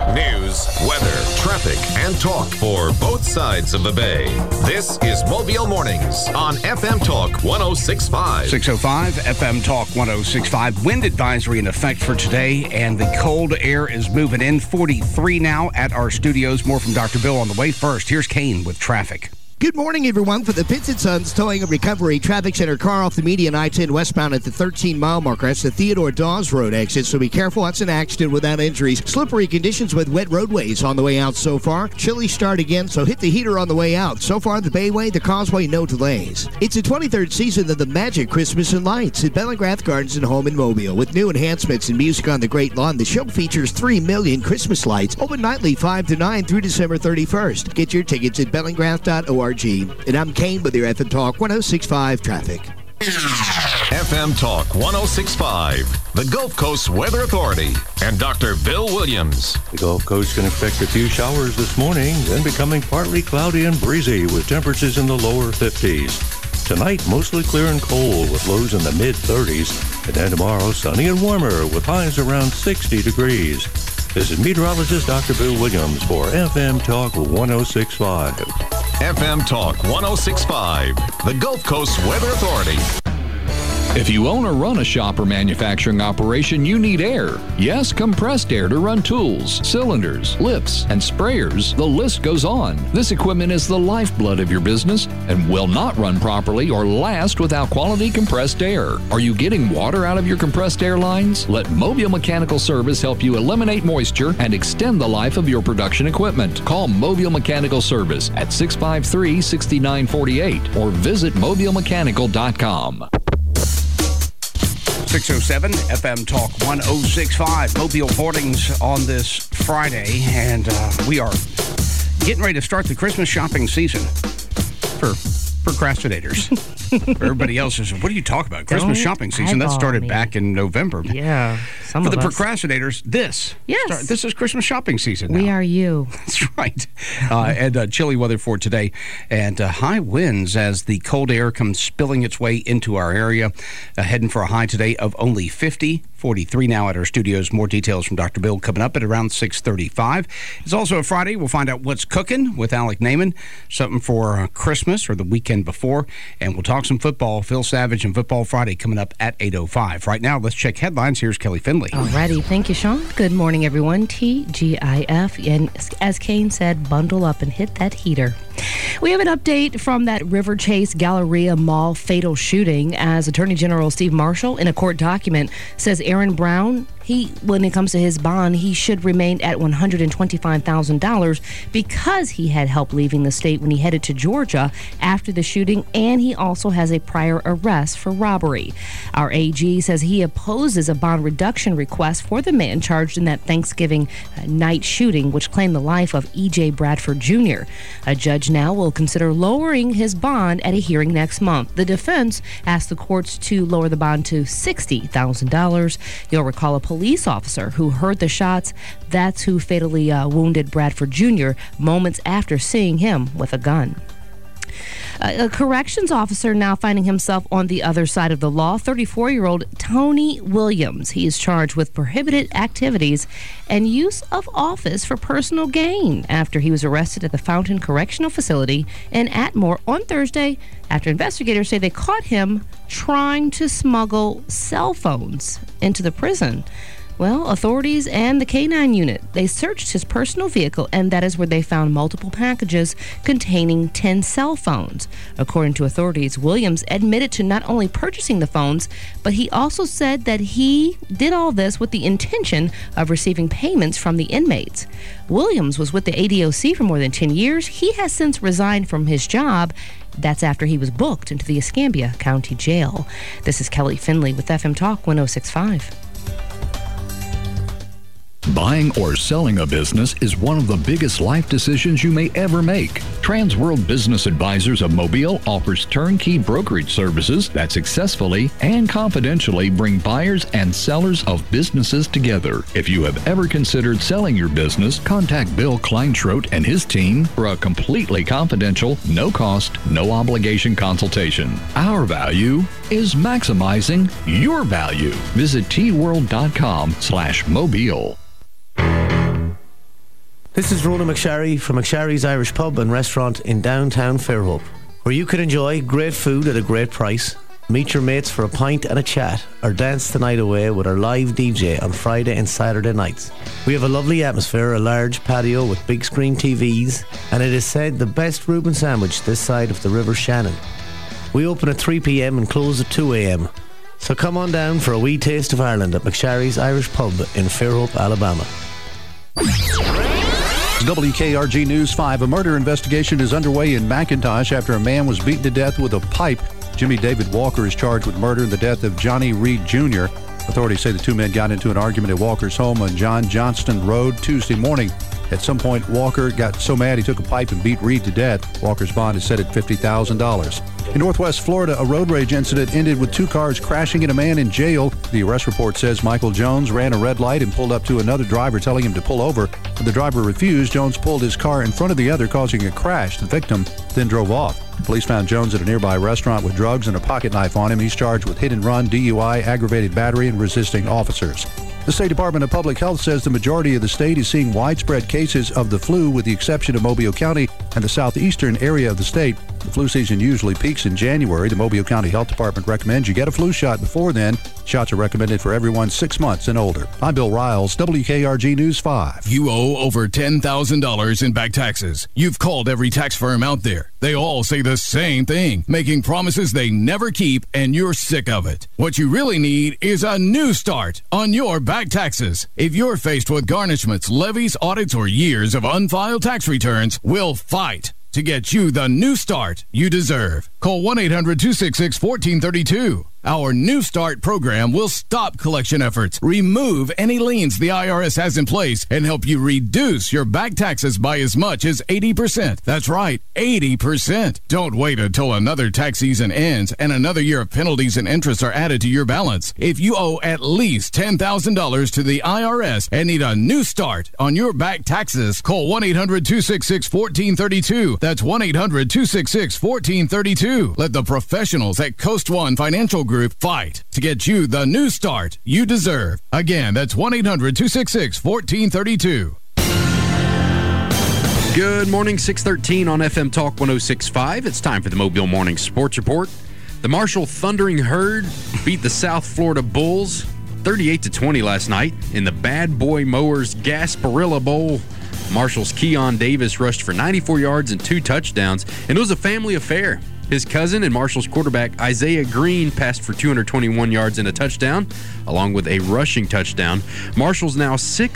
News, weather, traffic, and talk for both sides of the bay. This is Mobile Mornings on FM Talk 106.5. 6:05, FM Talk 106.5. Wind advisory in effect for today, and the cold air is moving in. 43 now at our studios. More from Dr. Bill on the way. First, here's Kane with traffic. Good morning, everyone. For the Pitts & Sons Towing and Recovery Traffic Center, car off the median I-10 westbound at the 13-mile marker. That's the Theodore Dawes Road exit, so be careful. That's an accident without injuries. Slippery conditions with wet roadways on the way out so far. Chilly start again, so hit the heater on the way out. So far, the Bayway, the Causeway, no delays. It's the 23rd season of the Magic Christmas and Lights at Bellingrath Gardens and Home in Mobile. With new enhancements and music on the Great Lawn, the show features 3 million Christmas lights. Open nightly 5 to 9 through December 31st. Get your tickets at bellingrath.org. And I'm Kane with your FM Talk 106.5 traffic. FM Talk 106.5, the Gulf Coast Weather Authority, and Dr. Bill Williams. The Gulf Coast can expect a few showers this morning, then becoming partly cloudy and breezy with temperatures in the lower 50s. Tonight, mostly clear and cold with lows in the mid-30s. And then tomorrow, sunny and warmer with highs around 60 degrees. This is meteorologist Dr. Bill Williams for FM Talk 106.5. FM Talk 106.5, the Gulf Coast Weather Authority. If you own or run a shop or manufacturing operation, you need air. Yes, compressed air to run tools, cylinders, lifts, and sprayers. The list goes on. This equipment is the lifeblood of your business and will not run properly or last without quality compressed air. Are you getting water out of your compressed air lines? Let Mobile Mechanical Service help you eliminate moisture and extend the life of your production equipment. Call Mobile Mechanical Service at 653-6948 or visit mobilemechanical.com. 6:07, FM Talk 106.5, Mobile Mornings on this Friday, and we are getting ready to start the Christmas shopping season for procrastinators. For everybody else is, what are you talking about? Christmas shopping season, that started back in November. Yeah, For the procrastinators, this is Christmas shopping season now. We are you. That's right. And chilly weather for today, and high winds as the cold air comes spilling its way into our area, heading for a high today of only 50. 43 now at our studios. More details from Dr. Bill coming up at around 6:35. It's also a Friday. We'll find out what's cooking with Alec Naiman, something for Christmas or the weekend before, and we'll talk some football. Phil Savage and Football Friday coming up at 8:05. Right now, let's check headlines. Here's Kelly Finley. Alrighty. Thank you, Sean. Good morning, everyone. TGIF. And as Kane said, bundle up and hit that heater. We have an update from that River Chase Galleria Mall fatal shooting as Attorney General Steve Marshall, in a court document, says Aaron Brown, when it comes to his bond, he should remain at $125,000 because he had help leaving the state when he headed to Georgia after the shooting, and he also has a prior arrest for robbery. Our AG says he opposes a bond reduction request for the man charged in that Thanksgiving night shooting, which claimed the life of E.J. Bradford Jr. A judge now will consider lowering his bond at a hearing next month. The defense asked the courts to lower the bond to $60,000. You'll recall a police officer who heard the shots. That's who fatally wounded Bradford Jr. moments after seeing him with a gun. A corrections officer now finding himself on the other side of the law. 34-year-old Tony Williams. He is charged with prohibited activities and use of office for personal gain after he was arrested at the Fountain Correctional Facility in Atmore on Thursday after investigators say they caught him trying to smuggle cell phones into the prison. Well, authorities and the K-9 unit, they searched his personal vehicle, and that is where they found multiple packages containing 10 cell phones. According to authorities, Williams admitted to not only purchasing the phones, but he also said that he did all this with the intention of receiving payments from the inmates. Williams was with the ADOC for more than 10 years. He has since resigned from his job. That's after he was booked into the Escambia County Jail. This is Kelly Finley with FM Talk 106.5. Buying or selling a business is one of the biggest life decisions you may ever make. Transworld Business Advisors of Mobile offers turnkey brokerage services that successfully and confidentially bring buyers and sellers of businesses together. If you have ever considered selling your business, contact Bill Kleinschrodt and his team for a completely confidential, no-cost, no-obligation consultation. Our value is maximizing your value. Visit tworld.com/mobile. This is Rona McSharry from McSharry's Irish Pub and Restaurant in downtown Fairhope, where you can enjoy great food at a great price, meet your mates for a pint and a chat, or dance the night away with our live DJ on Friday and Saturday nights. We have a lovely atmosphere, a large patio with big screen TVs, and it is said the best Reuben sandwich this side of the River Shannon. We open at 3 p.m. and close at 2 a.m. So come on down for a wee taste of Ireland at McSharry's Irish Pub in Fairhope, Alabama. WKRG News 5. A murder investigation is underway in McIntosh after a man was beaten to death with a pipe. Jimmy David Walker is charged with murder in the death of Johnny Reed Jr. Authorities say the two men got into an argument at Walker's home on John Johnston Road Tuesday morning. At some point, Walker got so mad he took a pipe and beat Reed to death. Walker's bond is set at $50,000. In Northwest Florida, a road rage incident ended with two cars crashing and a man in jail. The arrest report says Michael Jones ran a red light and pulled up to another driver telling him to pull over. When the driver refused, Jones pulled his car in front of the other, causing a crash. The victim then drove off. Police found Jones at a nearby restaurant with drugs and a pocket knife on him. He's charged with hit and run, DUI, aggravated battery, and resisting officers. The State Department of Public Health says the majority of the state is seeing widespread cases of the flu, with the exception of Mobile County and the southeastern area of the state. The flu season usually peaks in January. The Mobile County Health Department recommends you get a flu shot before then. Shots are recommended for everyone 6 months and older. I'm Bill Riles, WKRG News 5. You owe over $10,000 in back taxes. You've called every tax firm out there. They all say the same thing, making promises they never keep, and you're sick of it. What you really need is a new start on your back taxes. If you're faced with garnishments, levies, audits, or years of unfiled tax returns, we'll fight to get you the new start you deserve. Call 1-800-266-1432. Our New Start program will stop collection efforts, remove any liens the IRS has in place, and help you reduce your back taxes by as much as 80%. That's right, 80%. Don't wait until another tax season ends and another year of penalties and interest are added to your balance. If you owe at least $10,000 to the IRS and need a new start on your back taxes, call 1-800-266-1432. That's 1-800-266-1432. Let the professionals at Coast One Financial Group fight to get you the new start you deserve. Again, that's 1-800-266-1432. Good morning, 6:13 on FM Talk 106.5. It's time for the Mobile Morning Sports Report. The Marshall Thundering Herd beat the South Florida Bulls 38-20 last night in the Bad Boy Mowers Gasparilla Bowl. Marshall's Keon Davis rushed for 94 yards and 2 touchdowns, and it was a family affair. His cousin and Marshall's quarterback Isaiah Green passed for 221 yards and a touchdown, along with a rushing touchdown. Marshall's now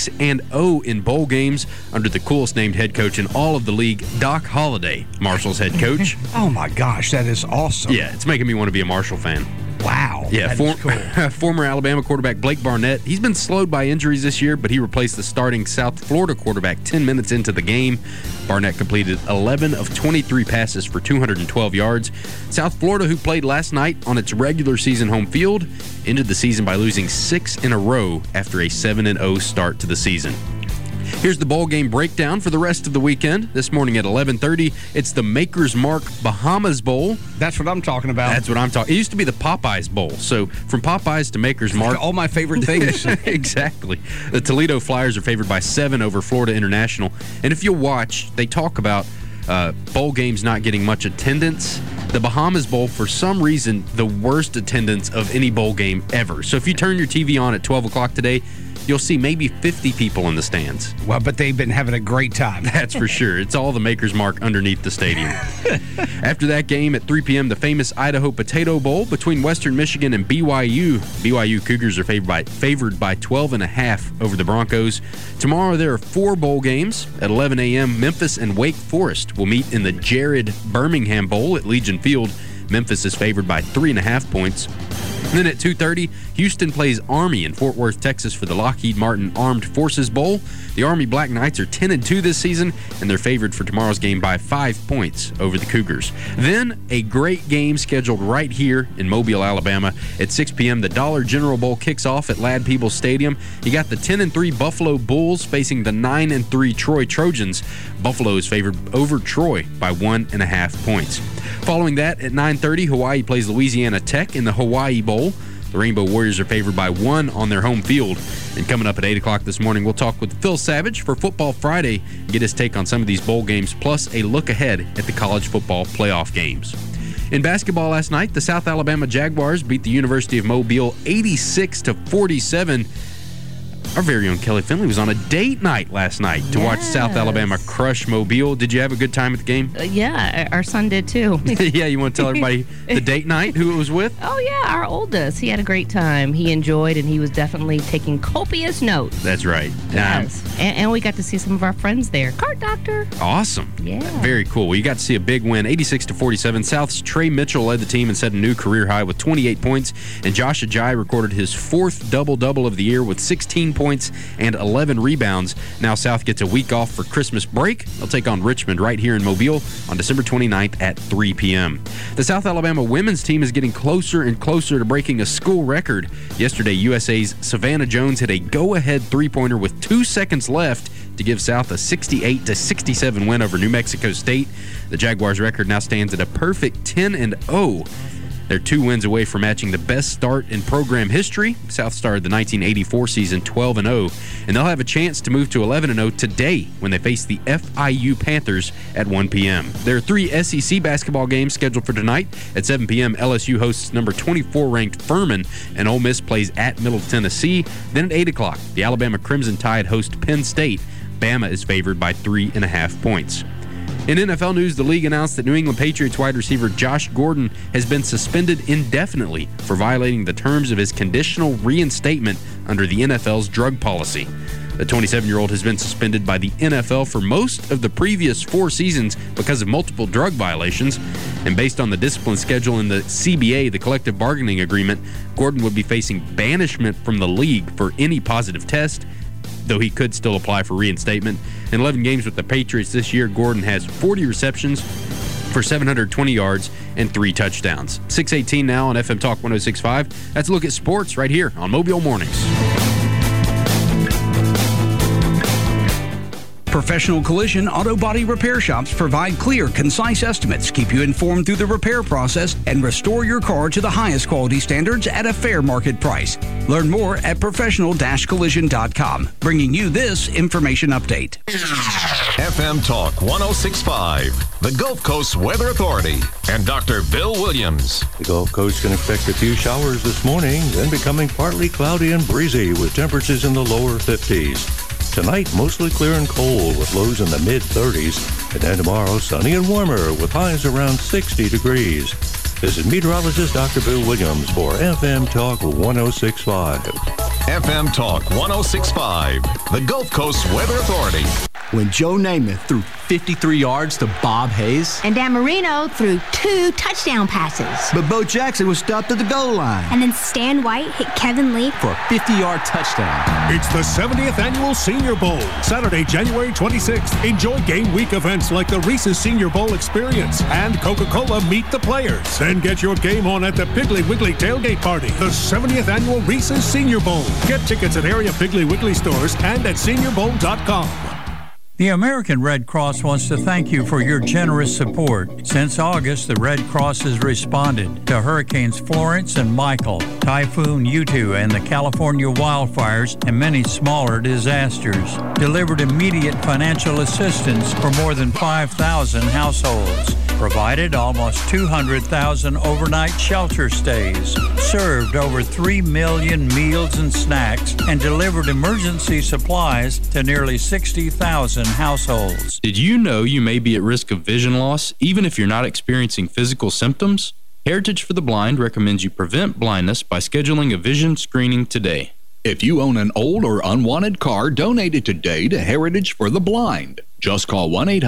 6-0 in bowl games under the coolest named head coach in all of the league, Doc Holliday, Marshall's head coach. Oh my gosh, that is awesome. Yeah, it's making me want to be a Marshall fan. Wow. Yeah, that is cool. Former Alabama quarterback Blake Barnett, he's been slowed by injuries this year, but he replaced the starting South Florida quarterback 10 minutes into the game. Barnett completed 11 of 23 passes for 212 yards. South Florida, who played last night on its regular season home field, ended the season by losing 6 in a row after a 7-0 start to the season. Here's the bowl game breakdown for the rest of the weekend. This morning at 11:30, it's the Maker's Mark Bahamas Bowl. That's what I'm talking about. That's what I'm talking. It used to be the Popeyes Bowl. So from Popeyes to Maker's Mark. All my favorite things. Exactly. The Toledo Flyers are favored by 7 over Florida International. And if you'll watch, they talk about bowl games not getting much attendance. The Bahamas Bowl, for some reason, the worst attendance of any bowl game ever. So if you turn your TV on at 12 o'clock today, you'll see maybe 50 people in the stands. Well, but they've been having a great time. That's for sure. It's all the Maker's Mark underneath the stadium. After that game at 3 p.m., the famous Idaho Potato Bowl between Western Michigan and BYU. BYU Cougars are favored by 12.5 over the Broncos. Tomorrow there are 4 bowl games. At 11 a.m., Memphis and Wake Forest will meet in the Jared Birmingham Bowl at Legion Field. Memphis is favored by 3.5 points. And then at 2:30, Houston plays Army in Fort Worth, Texas for the Lockheed Martin Armed Forces Bowl. The Army Black Knights are 10-2 this season, and they're favored for tomorrow's game by 5 points over the Cougars. Then a great game scheduled right here in Mobile, Alabama. At 6 p.m., the Dollar General Bowl kicks off at Ladd-Peebles Stadium. You got the 10-3 Buffalo Bulls facing the 9-3 Troy Trojans. Buffalo is favored over Troy by 1.5 points. Following that, at 9:30, Hawaii plays Louisiana Tech in the Hawaii Bowl. The Rainbow Warriors are favored by 1 on their home field. And coming up at 8 o'clock this morning, we'll talk with Phil Savage for Football Friday, get his take on some of these bowl games, plus a look ahead at the college football playoff games. In basketball last night, the South Alabama Jaguars beat the University of Mobile 86-47. Our very own Kelly Finley was on a date night last night to watch South Alabama crush Mobile. Did you have a good time at the game? Yeah, our son did too. Yeah, you want to tell everybody the date night, who it was with? Oh, yeah, our oldest. He had a great time. He enjoyed, and he was definitely taking copious notes. That's right. Yes. And we got to see some of our friends there. Cart Doctor. Awesome. Yeah. Very cool. Well, you got to see a big win, 86-47. South's Trey Mitchell led the team and set a new career high with 28 points. And Josh Ajayi recorded his 4th double-double of the year with 16 points and 11 rebounds. Now South gets a week off for Christmas break. They'll take on Richmond right here in Mobile on December 29th at 3 p.m. The South Alabama women's team is getting closer and closer to breaking a school record. Yesterday, USA's Savannah Jones hit a go-ahead three-pointer with 2 seconds left to give South a 68-67 win over New Mexico State. The Jaguars' record now stands at a perfect 10-0. They're 2 wins away from matching the best start in program history. South started the 1984 season 12-0, and they'll have a chance to move to 11-0 today when they face the FIU Panthers at 1 p.m. There are 3 SEC basketball games scheduled for tonight. At 7 p.m., LSU hosts number 24-ranked Furman, and Ole Miss plays at Middle Tennessee. Then at 8 o'clock, the Alabama Crimson Tide host Penn State. Bama is favored by 3.5 points. In NFL news, the league announced that New England Patriots wide receiver Josh Gordon has been suspended indefinitely for violating the terms of his conditional reinstatement under the NFL's drug policy. The 27-year-old has been suspended by the NFL for most of the previous 4 seasons because of multiple drug violations. And based on the discipline schedule in the CBA, the collective bargaining agreement, Gordon would be facing banishment from the league for any positive test, though he could still apply for reinstatement. In 11 games with the Patriots this year, Gordon has 40 receptions for 720 yards and 3 touchdowns. 6:18 now on FM Talk 106.5. That's a look at sports right here on Mobile Mornings. Professional Collision Auto Body Repair Shops provide clear, concise estimates, keep you informed through the repair process, and restore your car to the highest quality standards at a fair market price. Learn more at professional-collision.com, bringing you this information update. FM Talk 106.5, the Gulf Coast Weather Authority, and Dr. Bill Williams. The Gulf Coast can expect a few showers this morning, then becoming partly cloudy and breezy with temperatures in the lower 50s. Tonight, mostly clear and cold with lows in the mid-30s. And then tomorrow, sunny and warmer with highs around 60 degrees. This is meteorologist Dr. Bill Williams for FM Talk 106.5. FM Talk 106.5, the Gulf Coast Weather Authority. When Joe Namath threw 53 yards to Bob Hayes. And Dan Marino threw 2 touchdown passes. But Bo Jackson was stopped at the goal line. And then Stan White hit Kevin Lee for a 50-yard touchdown. It's the 70th Annual Senior Bowl, Saturday, January 26th. Enjoy game week events like the Reese's Senior Bowl Experience and Coca-Cola Meet the Players. Then get your game on at the Piggly Wiggly Tailgate Party, the 70th Annual Reese's Senior Bowl. Get tickets at area Piggly Wiggly stores and at seniorbowl.com. The American Red Cross wants to thank you for your generous support. Since August, the Red Cross has responded to Hurricanes Florence and Michael, Typhoon Yutu, and the California wildfires, and many smaller disasters. Delivered immediate financial assistance for more than 5,000 households. Provided almost 200,000 overnight shelter stays. Served over 3 million meals and snacks, and delivered emergency supplies to nearly 60,000 households. Did you know you may be at risk of vision loss even if you're not experiencing physical symptoms? Heritage for the Blind recommends you prevent blindness by scheduling a vision screening today. If you own an old or unwanted car, donate it today to Heritage for the Blind. Just call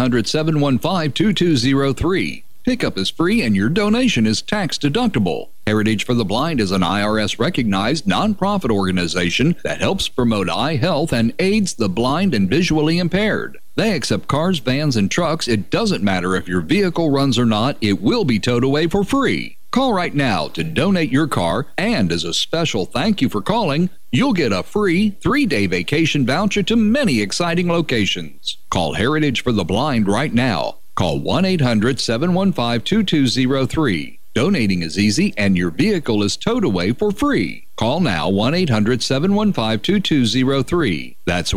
1-800-715-2203. Pickup is free and your donation is tax deductible. Heritage for the Blind is an IRS-recognized nonprofit organization that helps promote eye health and aids the blind and visually impaired. They accept cars, vans, and trucks. It doesn't matter if your vehicle runs or not, it will be towed away for free. Call right now to donate your car, and as a special thank you for calling, you'll get a free 3-day vacation voucher to many exciting locations. Call Heritage for the Blind right now. Call 1-800-715-2203. Donating is easy, and your vehicle is towed away for free. Call now 1-800-715-2203. That's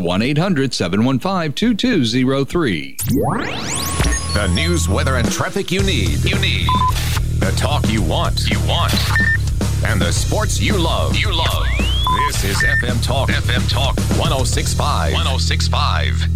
1-800-715-2203. The news, weather, and traffic you need. The talk you want. And the sports you love. This is FM Talk. FM Talk 106.5.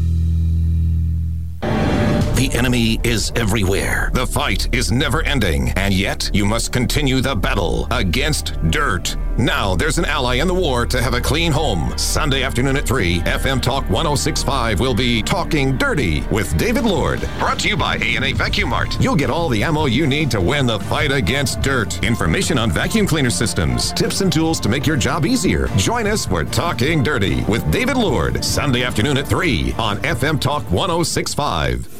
The enemy is everywhere. The fight is never ending, and yet you must continue the battle against dirt. Now there's an ally in the war to have a clean home. Sunday afternoon at 3, FM Talk 106.5 will be Talking Dirty with David Lord. Brought to you by A&A Vacuum Mart. You'll get all the ammo you need to win the fight against dirt. Information on vacuum cleaner systems, tips and tools to make your job easier. Join us for Talking Dirty with David Lord. Sunday afternoon at 3 on FM Talk 106.5.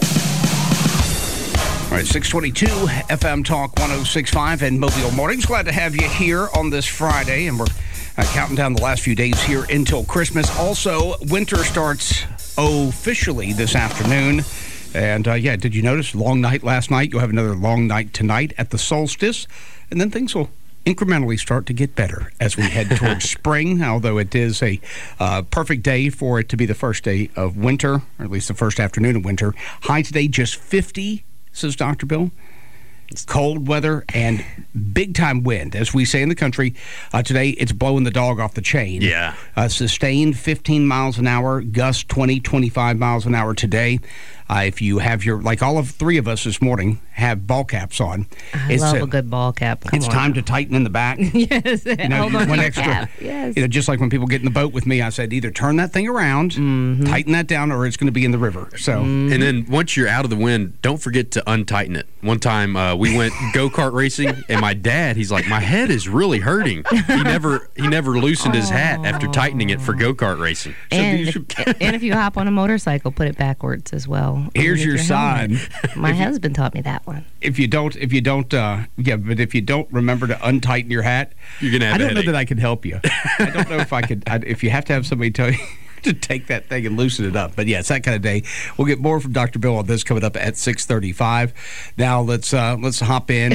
All right, 622 FM Talk 106.5 and Mobile Mornings. Glad to have you here on this Friday, and we're counting down the last few days here until Christmas. Also, winter starts officially this afternoon. And, did you notice? Long night last night. You'll have another long night tonight at the solstice. And then things will incrementally start to get better as we head towards spring, although it is a perfect day for it to be the first day of winter, or at least the first afternoon of winter. High today, just 50, says Dr. Bill. Cold weather and big-time wind, as we say in the country. Today, it's blowing the dog off the chain. Yeah. Sustained 15 miles an hour, gusts 20, 25 miles an hour today. If you have your, like all of three of us this morning, have ball caps on. I love a good ball cap. It's time to tighten in the back. Yes. Hold on one to extra. cap. Yes. Just like when people get in the boat with me, I said, either turn that thing around, tighten that down, or it's going to be in the river. So, And then once you're out of the wind, don't forget to untighten it. One time we went go-kart racing, and my dad, he's like, my head is really hurting. He never loosened his hat after tightening it for go-kart racing. And if you hop on a motorcycle, put it backwards as well. Here's your sign. My husband taught me that one. If you don't remember to untighten your hat, you're gonna have I don't a know headache. that I can help you. I don't know if I could. If you have to have somebody tell you to take that thing and loosen it up. But yeah, it's that kind of day. We'll get more from Dr. Bill on this coming up at 6:35. Now let's hop in.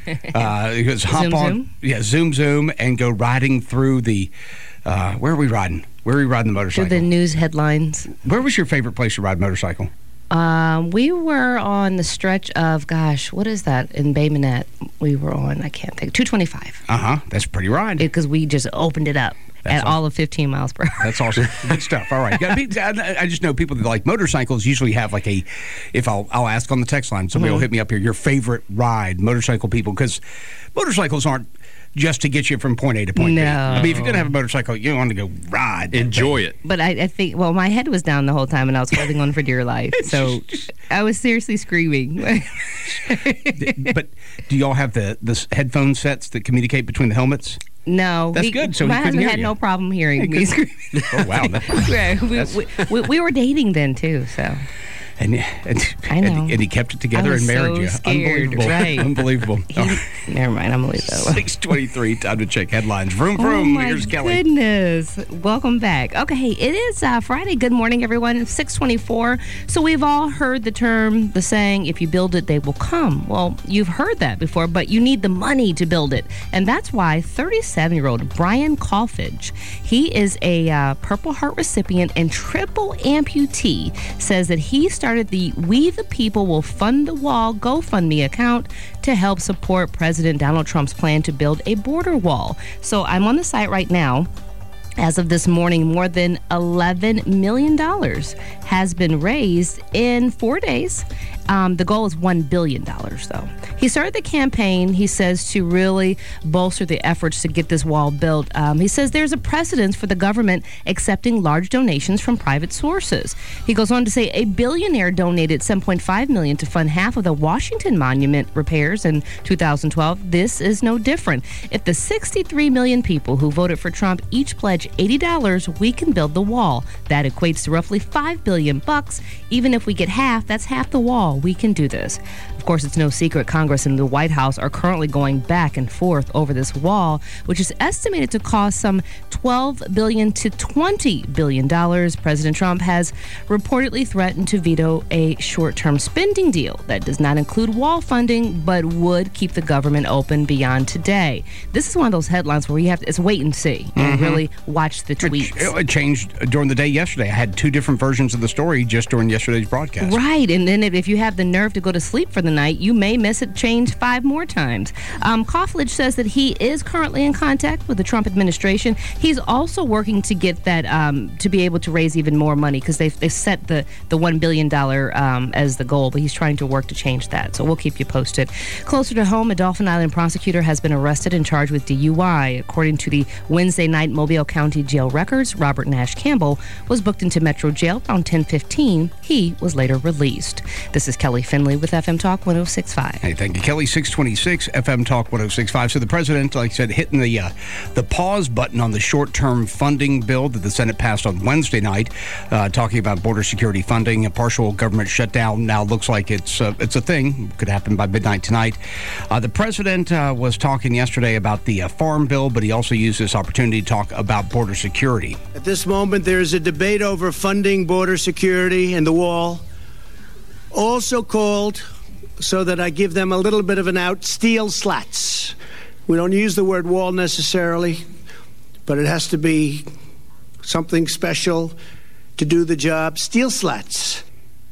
Zoom. Yeah, zoom, and go riding through the. Where are we riding? Where are we riding the motorcycle? Through the news headlines. Where was your favorite place to ride motorcycle? We were on the stretch of, what is that in Bay Minette? We were on, I can't think, 225. That's a pretty ride. Because we just opened it up at all of 15 miles per hour. That's awesome. Good stuff. All right. I just know people that like motorcycles usually have like I'll ask on the text line, somebody will hit me up here, your favorite ride, motorcycle people, because motorcycles aren't just to get you from point A to point B. I mean, if you're going to have a motorcycle, you want to go ride. Enjoy it. But I think, my head was down the whole time, and I was holding on for dear life. So I was seriously screaming. But do y'all have the headphone sets that communicate between the helmets? No. That's good. So my he couldn't husband hear had you. no problem hearing me screaming. Oh, wow. We were dating then, too, so... And he kept it together and married you. Scared. Unbelievable. Right. Unbelievable. Never mind. I'm going to leave that one. 6:23. Time to check headlines. Vroom, vroom. Here's Kelly. Oh, my goodness. Welcome back. Okay, it is Friday. Good morning, everyone. It's 6:24. So we've all heard the saying, if you build it, they will come. Well, you've heard that before, but you need the money to build it. And that's why 37-year-old Brian Colfidge, he is a Purple Heart recipient and triple amputee, says that he started the We the People Will Fund the Wall GoFundMe account to help support President Donald Trump's plan to build a border wall. So I'm on the site right now. As of this morning, more than $11 million has been raised in 4 days. The goal is $1 billion, though. He started the campaign, he says, to really bolster the efforts to get this wall built. He says there's a precedence for the government accepting large donations from private sources. He goes on to say a billionaire donated $7.5 million to fund half of the Washington Monument repairs in 2012. This is no different. If the 63 million people who voted for Trump each pledge $80, we can build the wall. That equates to roughly $5 billion billion. Even if we get half, that's half the wall. We can do this. Of course, it's no secret Congress and the White House are currently going back and forth over this wall, which is estimated to cost some $12 billion to $20 billion. President Trump has reportedly threatened to veto a short-term spending deal that does not include wall funding, but would keep the government open beyond today. This is one of those headlines where you have to, it's wait and see and really watch the tweets. It changed during the day yesterday. I had two different versions of the story just during yesterday's broadcast. Right, and then if you have the nerve to go to sleep for the night, you may miss it change 5 more times. Koffledge says that he is currently in contact with the Trump administration. He's also working to get that to be able to raise even more money because they've set the $1 billion as the goal, but he's trying to work to change that. So we'll keep you posted. Closer to home, a Dauphin Island prosecutor has been arrested and charged with DUI. According to the Wednesday night Mobile County Jail records, Robert Nash Campbell was booked into Metro Jail around 10:15. He was later released. This is Kelly Finley with FM Talk 106.5. Hey, thank you, Kelly. 626 FM Talk 106.5. So the president, like I said, hitting the pause button on the short-term funding bill that the Senate passed on Wednesday night, talking about border security funding. A partial government shutdown now looks like it's a thing. Could happen by midnight tonight. The president was talking yesterday about the farm bill, but he also used this opportunity to talk about border security. At this moment, there is a debate over funding border security and the wall, also called, so that I give them a little bit of an out, steel slats. We don't use the word wall necessarily, but it has to be something special to do the job. Steel slats.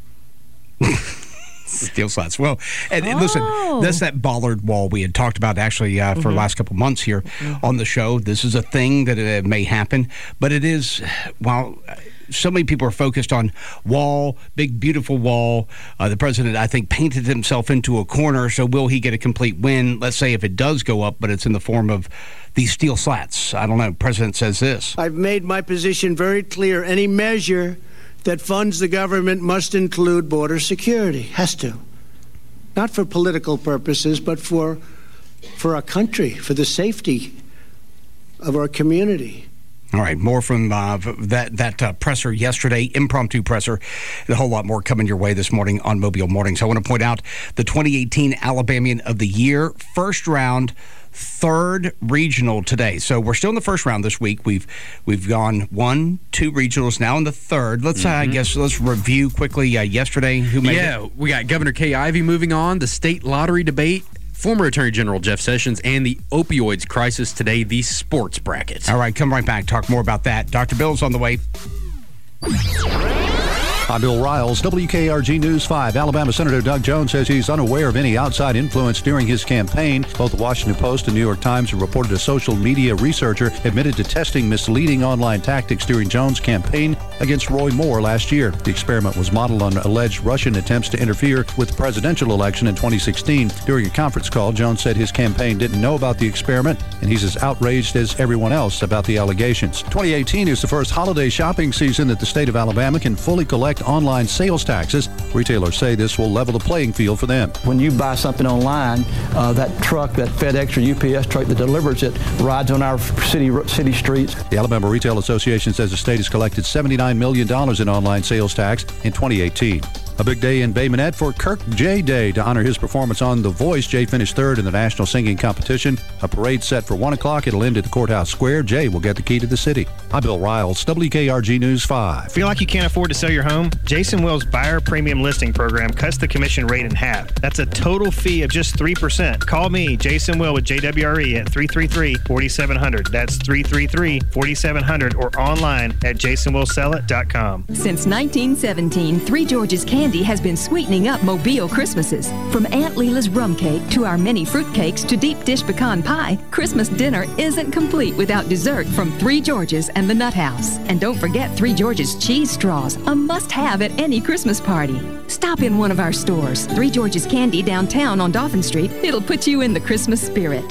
Steel slats. Well, and listen, that's that bollard wall we had talked about actually for the last couple months here on the show. This is a thing that may happen, but it is, while so many people are focused on wall, big, beautiful wall. The president, I think, painted himself into a corner. So will he get a complete win? Let's say if it does go up, but it's in the form of these steel slats. I don't know. The president says this. I've made my position very clear. Any measure that funds the government must include border security. Has to. Not for political purposes, but for our country, for the safety of our community. All right, more from that presser yesterday, impromptu presser, and a whole lot more coming your way this morning on Mobile Mornings. I want to point out the 2018 Alabamian of the Year, first round, third regional today. So we're still in the first round this week. We've gone 1, 2 regionals, now in the third. Let's let's review quickly yesterday who made it. Yeah, we got Governor Kay Ivey moving on, the state lottery debate, former Attorney General Jeff Sessions, and the opioids crisis today, the sports bracket. All right, come right back. Talk more about that. Dr. Bill's on the way. I'm Bill Riles, WKRG News 5. Alabama Senator Doug Jones says he's unaware of any outside influence during his campaign. Both the Washington Post and New York Times have reported a social media researcher admitted to testing misleading online tactics during Jones' campaign against Roy Moore last year. The experiment was modeled on alleged Russian attempts to interfere with the presidential election in 2016. During a conference call, Jones said his campaign didn't know about the experiment, and he's as outraged as everyone else about the allegations. 2018 is the first holiday shopping season that the state of Alabama can fully collect online sales taxes. Retailers say this will level the playing field for them. When you buy something online, that truck, that FedEx or UPS truck that delivers it, rides on our city streets. The Alabama Retail Association says the state has collected $79 million in online sales tax in 2018. A big day in Bay Minette for Kirk J. Day. To honor his performance on The Voice, Jay finished third in the national singing competition. A parade set for 1 o'clock. It'll end at the courthouse square. Jay will get the key to the city. I'm Bill Riles, WKRG News 5. Feel like you can't afford to sell your home? Jason Will's Buyer Premium Listing Program cuts the commission rate in half. That's a total fee of just 3%. Call me, Jason Will with JWRE at 333-4700. That's 333-4700 or online at jasonwillsellit.com. Since 1917, Three Georges Candy has been sweetening up Mobile Christmases. From Aunt Leela's rum cake to our mini fruit cakes to deep dish pecan pie, Christmas dinner isn't complete without dessert from Three Georges and the Nut House. And don't forget Three Georges cheese straws, a must-have at any Christmas party. Stop in one of our stores. Three Georges Candy downtown on Dauphin Street. It'll put you in the Christmas spirit.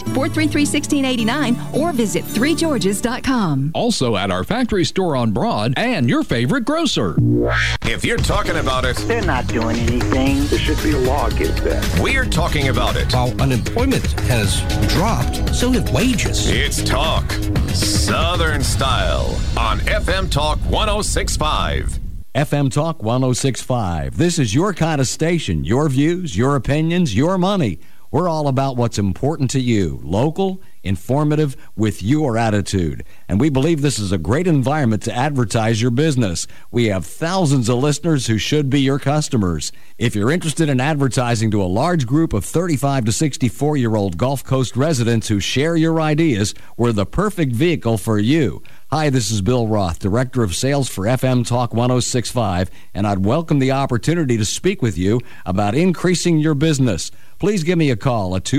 433-1689 or visit threegeorges.com. Also at our factory store on Broad and your favorite grocer. If you're talking about it, they're not doing anything. There should be a law against that. We're talking about it. While unemployment has dropped, so have wages. It's talk, Southern style, on FM Talk 106.5. FM Talk 106.5. This is your kind of station. Your views, your opinions, your money. We're all about what's important to you. Local, informative, with your attitude. And we believe this is a great environment to advertise your business. We have thousands of listeners who should be your customers. If you're interested in advertising to a large group of 35 to 64-year-old Gulf Coast residents who share your ideas, we're the perfect vehicle for you. Hi, this is Bill Roth, Director of Sales for FM Talk 106.5, and I'd welcome the opportunity to speak with you about increasing your business. Please give me a call at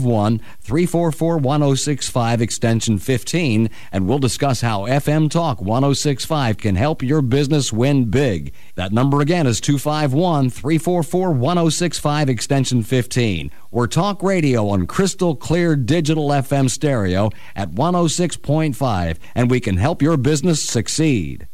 251-344-1065 extension 15, and we'll discuss how FM Talk 106.5 can help your business win big. That number again is 251-344-1065 extension 15. We're talk radio on crystal clear digital FM stereo at 106.5, and we can help your business succeed.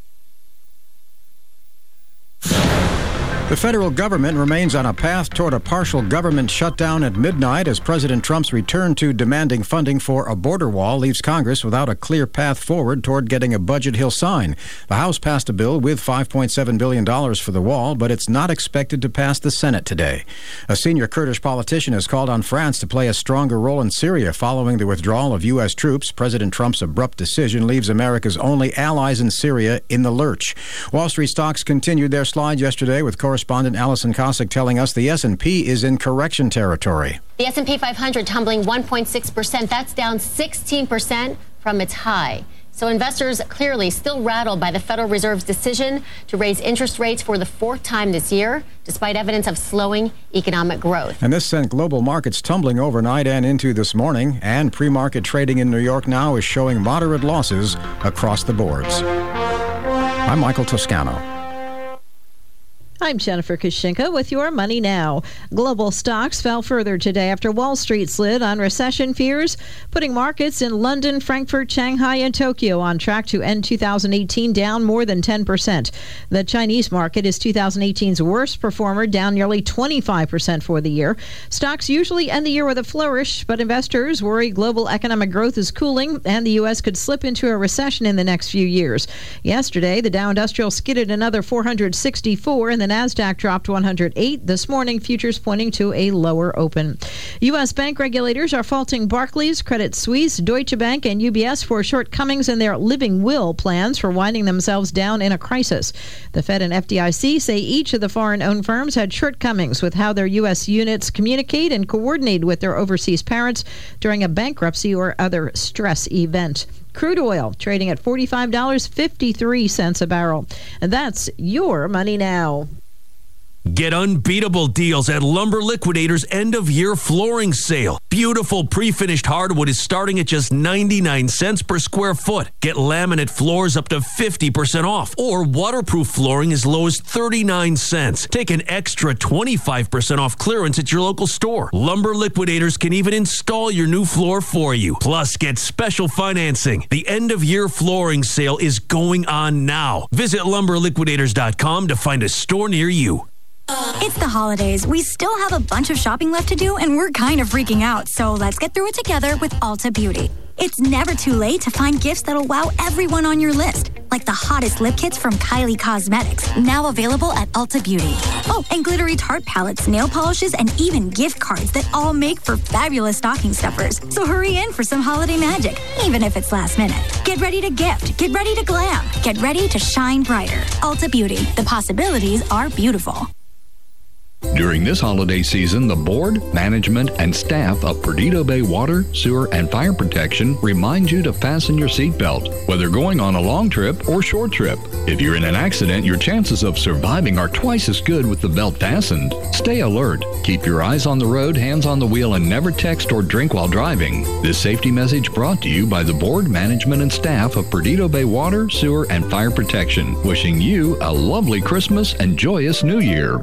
The federal government remains on a path toward a partial government shutdown at midnight as President Trump's return to demanding funding for a border wall leaves Congress without a clear path forward toward getting a budget he'll sign. The House passed a bill with $5.7 billion for the wall, but it's not expected to pass the Senate today. A senior Kurdish politician has called on France to play a stronger role in Syria following the withdrawal of U.S. troops. President Trump's abrupt decision leaves America's only allies in Syria in the lurch. Wall Street stocks continued their slide yesterday with correspondent Allison Cossack telling us the S&P is in correction territory. The S&P 500 tumbling 1.6%. That's down 16% from its high. So investors clearly still rattled by the Federal Reserve's decision to raise interest rates for the fourth time this year, despite evidence of slowing economic growth. And this sent global markets tumbling overnight and into this morning. And pre-market trading in New York now is showing moderate losses across the boards. I'm Michael Toscano. I'm Jennifer Kushinka with your Money Now. Global stocks fell further today after Wall Street slid on recession fears, putting markets in London, Frankfurt, Shanghai, and Tokyo on track to end 2018 down more than 10%. The Chinese market is 2018's worst performer, down nearly 25% for the year. Stocks usually end the year with a flourish, but investors worry global economic growth is cooling and the U.S. could slip into a recession in the next few years. Yesterday, the Dow Industrial skidded another 464 and the NASDAQ dropped 108. This morning, futures pointing to a lower open. U.S. bank regulators are faulting Barclays, Credit Suisse, Deutsche Bank, and UBS for shortcomings in their living will plans for winding themselves down in a crisis. The Fed and FDIC say each of the foreign-owned firms had shortcomings with how their U.S. units communicate and coordinate with their overseas parents during a bankruptcy or other stress event. Crude oil trading at $45.53 a barrel. And that's your Money Now. Get unbeatable deals at Lumber Liquidators' end-of-year flooring sale. Beautiful pre-finished hardwood is starting at just 99 cents per square foot. Get laminate floors up to 50% off, or waterproof flooring as low as 39 cents. Take an extra 25% off clearance at your local store. Lumber Liquidators can even install your new floor for you. Plus, get special financing. The end-of-year flooring sale is going on now. Visit lumberliquidators.com to find a store near you. It's the holidays. We still have a bunch of shopping left to do, and we're kind of freaking out. So let's get through it together with Ulta Beauty. It's never too late to find gifts that'll wow everyone on your list, like the hottest lip kits from Kylie Cosmetics, now available at Ulta Beauty. Oh, and glittery Tarte palettes, nail polishes, and even gift cards that all make for fabulous stocking stuffers. So hurry in for some holiday magic, even if it's last minute. Get ready to gift, get ready to glam, get ready to shine brighter. Ulta Beauty, the possibilities are beautiful. During this holiday season, the board, management, and staff of Perdido Bay Water, Sewer, and Fire Protection remind you to fasten your seatbelt, whether going on a long trip or short trip. If you're in an accident, your chances of surviving are twice as good with the belt fastened. Stay alert, keep your eyes on the road, hands on the wheel, and never text or drink while driving. This safety message brought to you by the board, management, and staff of Perdido Bay Water, Sewer, and Fire Protection. Wishing you a lovely Christmas and joyous New Year.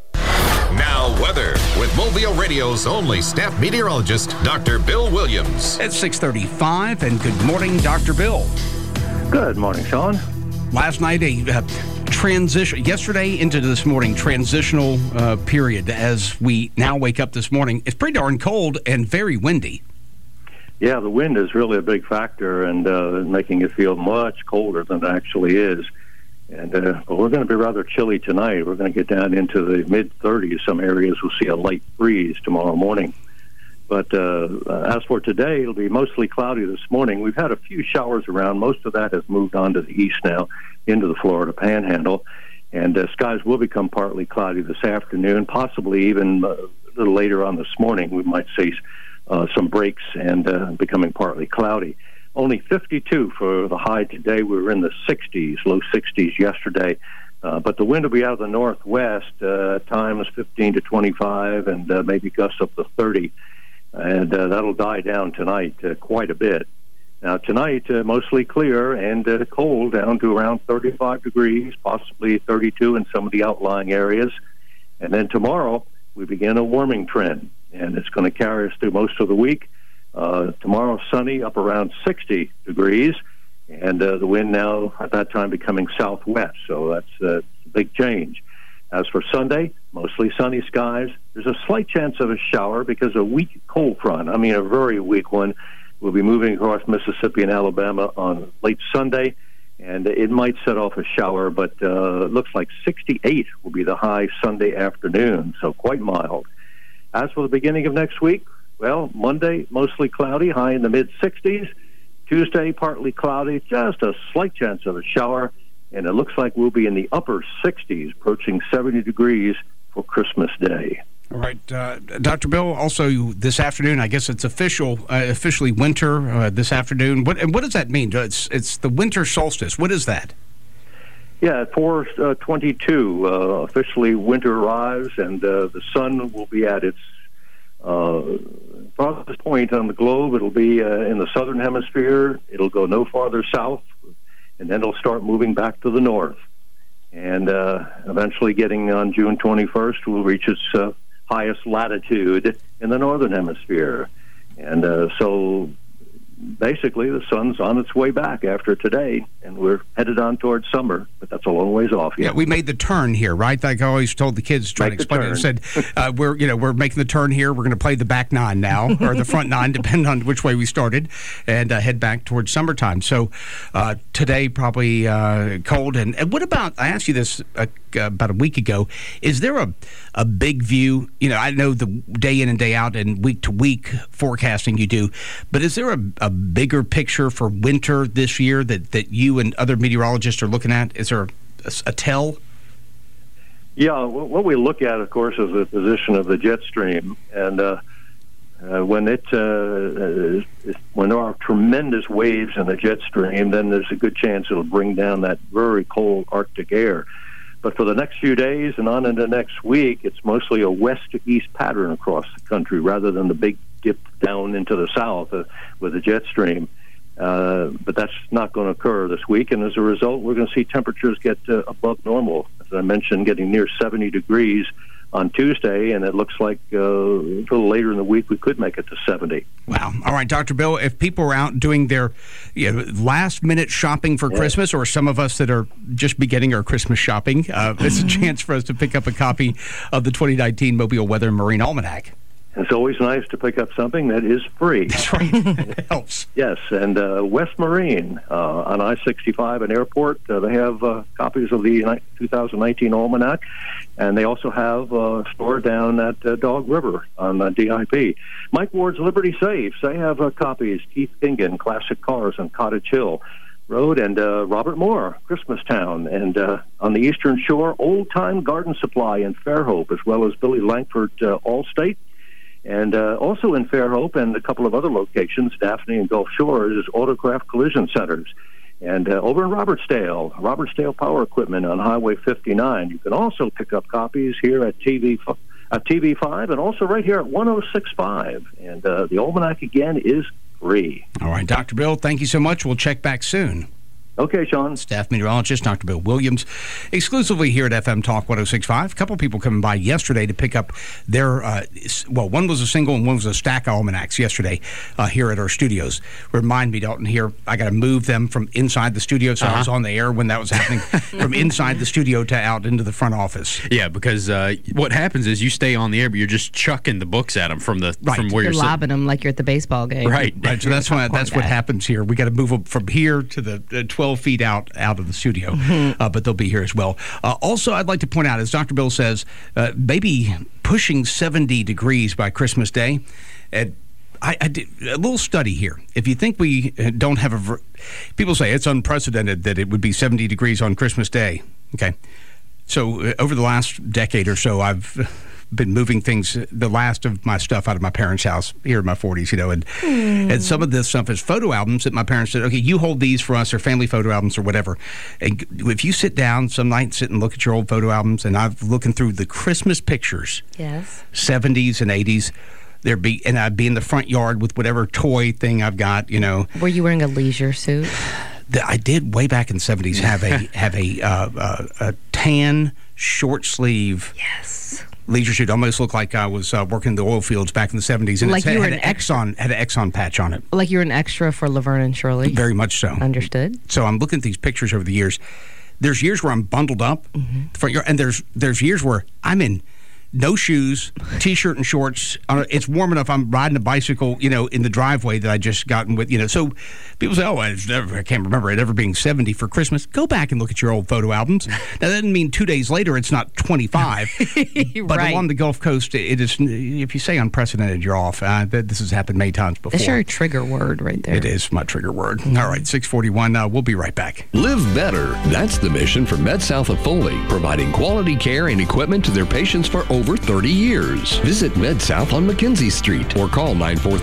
Now weather with Mobile Radio's only staff meteorologist, Dr. Bill Williams. It's 6:35, and good morning, Dr. Bill. Good morning, Sean. Last night, a transition, yesterday into this morning, transitional period as we now wake up this morning. It's pretty darn cold and very windy. Yeah, the wind is really a big factor and making it feel much colder than it actually is. And but we're going to be rather chilly tonight. We're going to get down into the mid-30s. Some areas will see a light breeze tomorrow morning. But as for today, it'll be mostly cloudy this morning. We've had a few showers around. Most of that has moved on to the east now into the Florida Panhandle. And skies will become partly cloudy this afternoon, possibly even a little later on this morning. We might see some breaks and becoming partly cloudy. Only 52 for the high today. We were in the 60s, low 60s yesterday. But the wind will be out of the northwest, times 15 to 25, and maybe gusts up to 30. And that'll die down tonight quite a bit. Now, tonight, mostly clear and cold, down to around 35 degrees, possibly 32 in some of the outlying areas. And then tomorrow, we begin a warming trend, and it's going to carry us through most of the week. Tomorrow, sunny, up around 60 degrees, and the wind now at that time becoming southwest, so that's a big change. As for Sunday, mostly sunny skies. There's a slight chance of a shower because a weak cold front, a very weak one, will be moving across Mississippi and Alabama on late Sunday, and it might set off a shower, but it looks like 68 will be the high Sunday afternoon, so quite mild. As for the beginning of next week, well, Monday, mostly cloudy, high in the mid-60s. Tuesday, partly cloudy, just a slight chance of a shower, and it looks like we'll be in the upper 60s, approaching 70 degrees for Christmas Day. All right. Dr. Bill, also this afternoon, I guess it's officially winter this afternoon. What does that mean? It's the winter solstice. What is that? Yeah, at 4:22, officially winter arrives, and the sun will be at its farthest point on the globe. It'll be in the southern hemisphere. It'll go no farther south, and then it'll start moving back to the north. And eventually getting on June 21st, will reach its highest latitude in the northern hemisphere. And so basically the sun's on its way back after today, and we're headed on towards summer, but that's a long ways off yet. Yeah, we made the turn here, right? Like I always told the kids, trying to explain it, I said, we're making the turn here. We're going to play the back nine now, or the front nine, depending on which way we started, and head back towards summertime. So today probably cold. And what about, I asked you this about a week ago, is there a big view? I know the day in and day out and week to week forecasting you do, but is there a bigger picture for winter this year that you and other meteorologists are looking at? Is there a tell? Yeah, what we look at, of course, is the position of the jet stream, and when there are tremendous waves in the jet stream, then there's a good chance it'll bring down that very cold Arctic air. But for the next few days and on into next week, it's mostly a west to east pattern across the country rather than the big dip down into the south with the jet stream. But that's not going to occur this week, and as a result, we're going to see temperatures get above normal. As I mentioned, getting near 70 degrees on Tuesday, and it looks like a little later in the week we could make it to 70. Wow. All right, Dr. Bill, if people are out doing their last-minute shopping for Christmas, or some of us that are just beginning our Christmas shopping, it's a chance for us to pick up a copy of the 2019 Mobile Weather and Marine Almanac. It's always nice to pick up something that is free. That's right. It helps. Yes, and West Marine on I-65 and Airport, they have copies of the 2019 Almanac, and they also have a store down at Dog River on DIP. Mike Ward's Liberty Safes, they have copies. Keith Kingen, Classic Cars on Cottage Hill Road, and Robert Moore, Christmastown, and on the Eastern Shore, Old Time Garden Supply in Fairhope, as well as Billy Langford Allstate. And also in Fairhope and a couple of other locations, Daphne and Gulf Shores, is Autocraft Collision Centers. And over in Robertsdale Power Equipment on Highway 59. You can also pick up copies here at TV5 and also right here at 106.5. And the Almanac, again, is free. All right, Dr. Bill, thank you so much. We'll check back soon. Okay, Sean. Staff meteorologist Dr. Bill Williams, exclusively here at FM Talk 106.5. A couple people coming by yesterday to pick up their, one was a single and one was a stack of almanacs yesterday here at our studios. Remind me, Dalton, here, I got to move them from inside the studio, so I was on the air when that was happening, from inside the studio to out into the front office. Yeah, because what happens is you stay on the air, but you're just chucking the books at them from where you're lobbing them like you're at the baseball game. Right. So that's what happens here. We got to move them from here to the 12 12 feet out of the studio, but they'll be here as well. Also, I'd like to point out, as Dr. Bill says, maybe pushing 70 degrees by Christmas Day. I did a little study here. If you think we don't have people say it's unprecedented that it would be 70 degrees on Christmas Day. Okay. So over the last decade or so, I've been moving things, the last of my stuff out of my parents' house here in my 40s, and some of this stuff is photo albums that my parents said, okay, you hold these for us, or family photo albums or whatever. And if you sit down some night and sit and look at your old photo albums, and I'm looking through the Christmas pictures, 70s and 80s, and I'd be in the front yard with whatever toy thing I've got, Were you wearing a leisure suit? I did way back in the 70s have a tan short sleeve leisure suit. Almost looked like I was working the oil fields back in the 70s, and like it you were had an Exxon patch on it. Like you were an extra for Laverne and Shirley. Very much so. Understood. So I'm looking at these pictures over the years. There's years where I'm bundled up, the front yard, and there's years where I'm in no shoes, T-shirt and shorts. It's warm enough. I'm riding a bicycle, in the driveway that I just gotten with, So people say, I can't remember it ever being 70 for Christmas. Go back and look at your old photo albums. Now, that doesn't mean 2 days later it's not 25. But along the Gulf Coast, it is. If you say unprecedented, you're off. This has happened many times before. That's your trigger word right there. It is my trigger word. All right, 6:41. We'll be right back. Live better. That's the mission for MedSouth of Foley, providing quality care and equipment to their patients for over 30 years. Visit MedSouth on McKenzie Street or call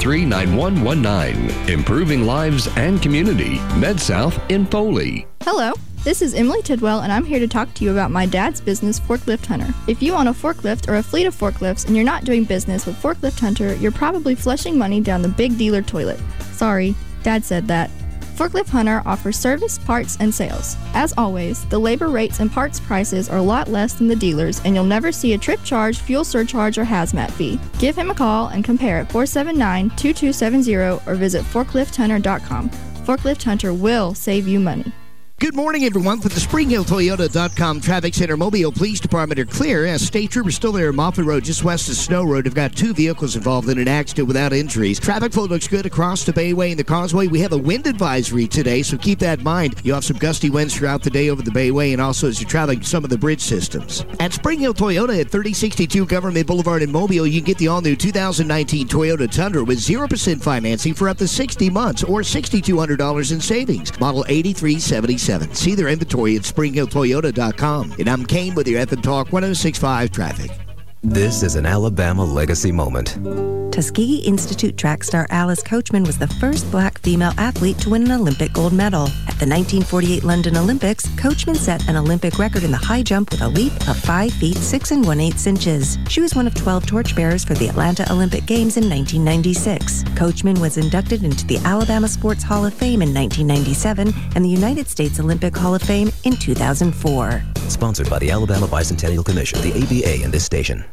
943-9119. Improving lives and community. MedSouth in Foley. Hello, this is Emily Tidwell, and I'm here to talk to you about my dad's business, Forklift Hunter. If you own a forklift or a fleet of forklifts and you're not doing business with Forklift Hunter, you're probably flushing money down the big dealer toilet. Sorry, Dad said that. Forklift Hunter offers service, parts, and sales. As always, the labor rates and parts prices are a lot less than the dealers, and you'll never see a trip charge, fuel surcharge, or hazmat fee. Give him a call and compare at 479-2270 or visit forklifthunter.com. Forklift Hunter will save you money. Good morning, everyone. For the SpringHillToyota.com Traffic Center, Mobile Police Department are clear. As state troopers still there at Moffett Road, just west of Snow Road. Have got 2 vehicles involved in an accident without injuries. Traffic flow looks good across the Bayway and the Causeway. We have a wind advisory today, so keep that in mind. You'll have some gusty winds throughout the day over the Bayway and also as you're traveling some of the bridge systems. At Spring Hill Toyota at 3062 Government Boulevard in Mobile, you can get the all-new 2019 Toyota Tundra with 0% financing for up to 60 months or $6,200 in savings. Model 8377. See their inventory at SpringHillToyota.com. And I'm Kane with your FM Talk 106.5 Traffic. This is an Alabama legacy moment. Tuskegee Institute track star Alice Coachman was the first black female athlete to win an Olympic gold medal. At the 1948 London Olympics, Coachman set an Olympic record in the high jump with a leap of 5 feet 6 1/8 inches. She was one of 12 torchbearers for the Atlanta Olympic Games in 1996. Coachman was inducted into the Alabama Sports Hall of Fame in 1997 and the United States Olympic Hall of Fame in 2004. Sponsored by the Alabama Bicentennial Commission, the ABA, and this station.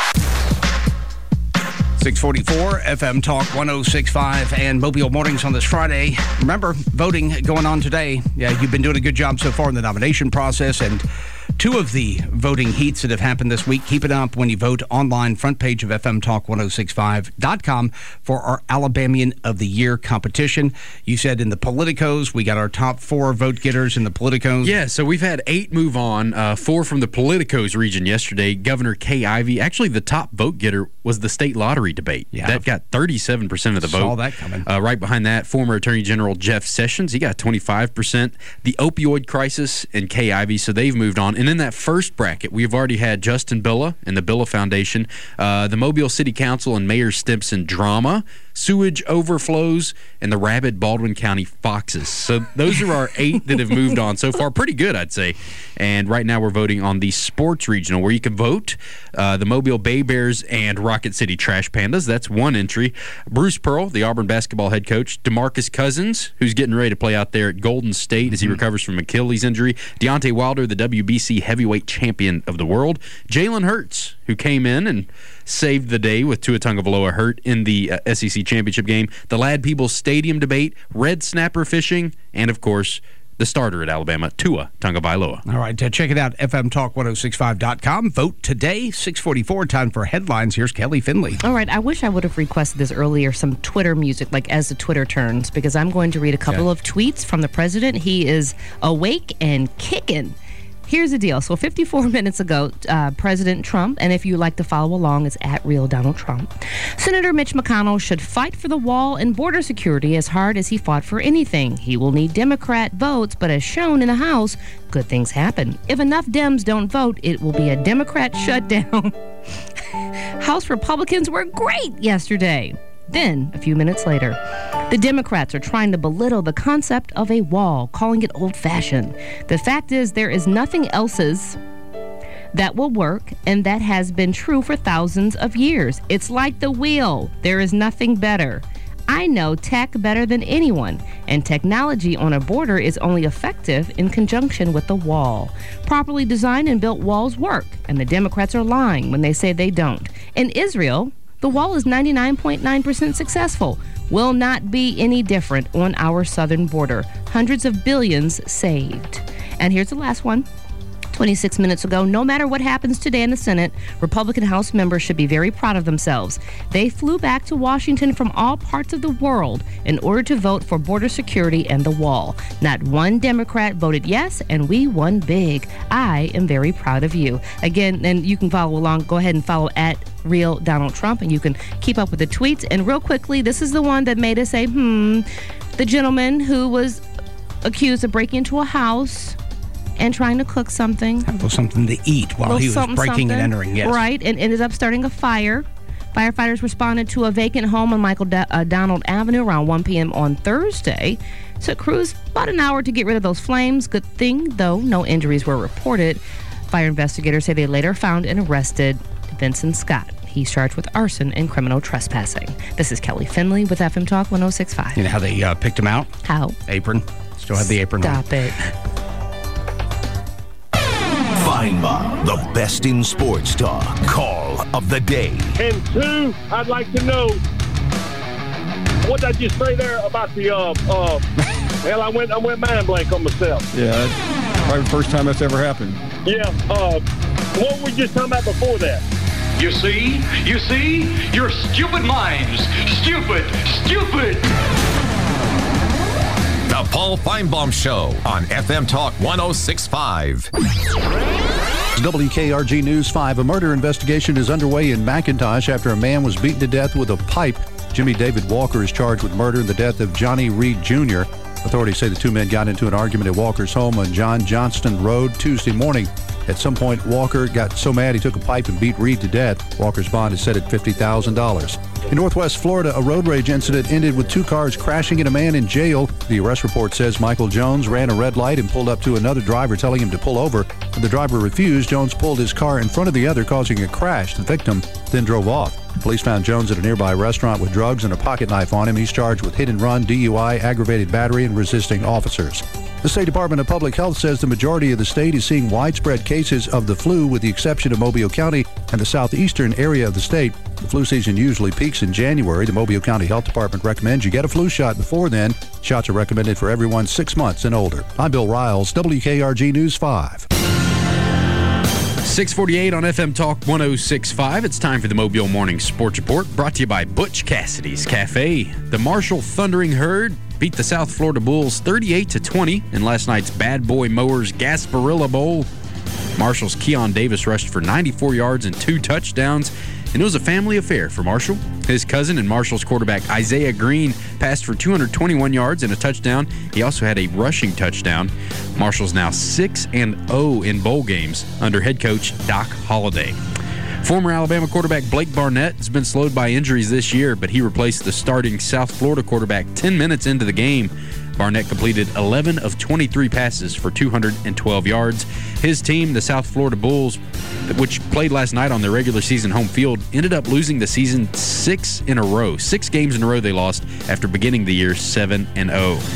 644 FM Talk 106.5 and Mobile Mornings on this Friday. Remember, voting going on today. Yeah, you've been doing a good job so far in the nomination process, and 2 of the voting heats that have happened this week. Keep it up when you vote online, front page of FMTalk1065.com for our Alabamian of the Year competition. You said in the Politicos, we got our top 4 vote getters in the Politicos. Yeah, so we've had 8 move on, 4 from the Politicos region yesterday. Governor Kay Ivey, actually the top vote getter was the state lottery debate. Yeah. That got 37% of the vote. Saw that coming. Right behind that, former Attorney General Jeff Sessions, he got 25%. The opioid crisis and Kay Ivey, so they've moved on. And in that first bracket, we've already had Justin Billa and the Billa Foundation, the Mobile City Council and Mayor Stimpson drama, sewage overflows, and the rabid Baldwin County Foxes. So those are our 8 that have moved on so far. Pretty good, I'd say. And right now we're voting on the sports regional, where you can vote the Mobile Bay Bears and Rocket City Trash Pandas. That's one entry. Bruce Pearl, the Auburn basketball head coach. DeMarcus Cousins, who's getting ready to play out there at Golden State as he recovers from Achilles injury. Deontay Wilder, the WBC heavyweight champion of the world. Jalen Hurts, who came in and saved the day with Tua Tagovailoa hurt in the SEC championship game. The Ladd Peebles Stadium debate, red snapper fishing, and, of course, the starter at Alabama, Tua Tagovailoa. All right, check it out, fmtalk1065.com. Vote today, 6:44, time for headlines. Here's Kelly Finley. All right, I wish I would have requested this earlier, some Twitter music, like as the Twitter turns, because I'm going to read a couple of tweets from the president. He is awake and kicking. Here's the deal. So 54 minutes ago, President Trump, and if you like to follow along, it's at Real Donald Trump. Senator Mitch McConnell should fight for the wall and border security as hard as he fought for anything. He will need Democrat votes, but as shown in the House, good things happen. If enough Dems don't vote, it will be a Democrat shutdown. House Republicans were great yesterday. Then, a few minutes later, the Democrats are trying to belittle the concept of a wall, calling it old-fashioned. The fact is, there is nothing else that will work, and that has been true for thousands of years. It's like the wheel. There is nothing better. I know tech better than anyone, and technology on a border is only effective in conjunction with the wall. Properly designed and built walls work, and the Democrats are lying when they say they don't. In Israel, the wall is 99.9% successful. Will not be any different on our southern border. Hundreds of billions saved. And here's the last one. 26 minutes ago, no matter what happens today in the Senate, Republican House members should be very proud of themselves. They flew back to Washington from all parts of the world in order to vote for border security and the wall. Not one Democrat voted yes, and we won big. I am very proud of you. Again, and you can follow along. Go ahead and follow at Real Donald Trump, and you can keep up with the tweets. And real quickly, this is the one that made us say, the gentleman who was accused of breaking into a house and trying to cook something. A little something to eat while he was breaking and entering, yes. Right, and ended up starting a fire. Firefighters responded to a vacant home on Michael Donald Avenue around 1 p.m. on Thursday. Took crews about an hour to get rid of those flames. Good thing, though, no injuries were reported. Fire investigators say they later found and arrested Vincent Scott. He's charged with arson and criminal trespassing. This is Kelly Finley with FM Talk 106.5. You know how they picked him out? How? Apron. Still had the apron on. Stop it. Feinbaum, the best in sports talk. Call of the day. And two, I'd like to know, what did I just say there about the, hell, I went mind blank on myself. Yeah, that's probably the first time that's ever happened. Yeah, what were we just talking about before that? You see, your stupid minds. Stupid. The Paul Feinbaum Show on FM Talk 106.5. WKRG News 5. A murder investigation is underway in McIntosh after a man was beaten to death with a pipe. Jimmy David Walker is charged with murder in the death of Johnny Reed Jr. Authorities say the two men got into an argument at Walker's home on John Johnston Road Tuesday morning. At some point, Walker got so mad he took a pipe and beat Reed to death. Walker's bond is set at $50,000. In Northwest Florida, a road rage incident ended with two cars crashing and a man in jail. The arrest report says Michael Jones ran a red light and pulled up to another driver telling him to pull over. When the driver refused, Jones pulled his car in front of the other, causing a crash. The victim then drove off. Police found Jones at a nearby restaurant with drugs and a pocket knife on him. He's charged with hit and run, DUI, aggravated battery, and resisting officers. The State Department of Public Health says the majority of the state is seeing widespread cases of the flu, with the exception of Mobile County and the southeastern area of the state. The flu season usually peaks in January. The Mobile County Health Department recommends you get a flu shot before then. Shots are recommended for everyone 6 months and older. I'm Bill Riles, WKRG News 5. 6:48 on FM Talk 106.5. It's time for the Mobile Morning Sports Report, brought to you by Butch Cassidy's Cafe. The Marshall Thundering Herd beat the South Florida Bulls 38-20 in last night's Bad Boy Mowers Gasparilla Bowl. Marshall's Keon Davis rushed for 94 yards and 2 touchdowns, and it was a family affair for Marshall. His cousin and Marshall's quarterback Isaiah Green passed for 221 yards and a touchdown. He also had a rushing touchdown. Marshall's now 6-0 in bowl games under head coach Doc Holliday. Former Alabama quarterback Blake Barnett has been slowed by injuries this year, but he replaced the starting South Florida quarterback 10 minutes into the game. Barnett completed 11 of 23 passes for 212 yards. His team, the South Florida Bulls, which played last night on their regular season home field, ended up losing the season 6 in a row. 6 games in a row they lost after beginning the year 7-0.